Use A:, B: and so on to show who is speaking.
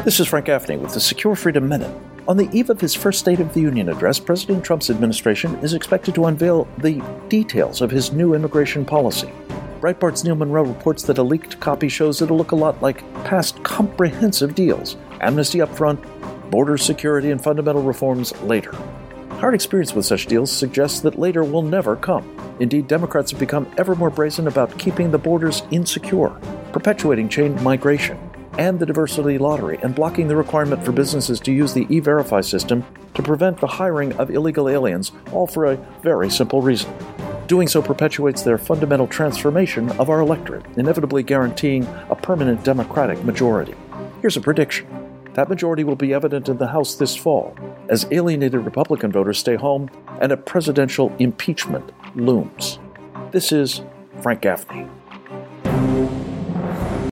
A: This is Frank Gaffney with the Secure Freedom Minute. On the eve of his first State of the Union address, President Trump's administration is expected to unveil the details of his new immigration policy. Breitbart's Neil Monroe reports that a leaked copy shows it'll look a lot like past comprehensive deals: amnesty up front, border security, and fundamental reforms later. Hard experience with such deals suggests that later will never come. Indeed, Democrats have become ever more brazen about keeping the borders insecure, perpetuating chain migration and the diversity lottery, and blocking the requirement for businesses to use the E-Verify system to prevent the hiring of illegal aliens, all for a very simple reason. Doing so perpetuates their fundamental transformation of our electorate, inevitably guaranteeing a permanent Democratic majority. Here's a prediction. That majority will be evident in the House this fall, as alienated Republican voters stay home and a presidential impeachment looms. This is Frank Gaffney.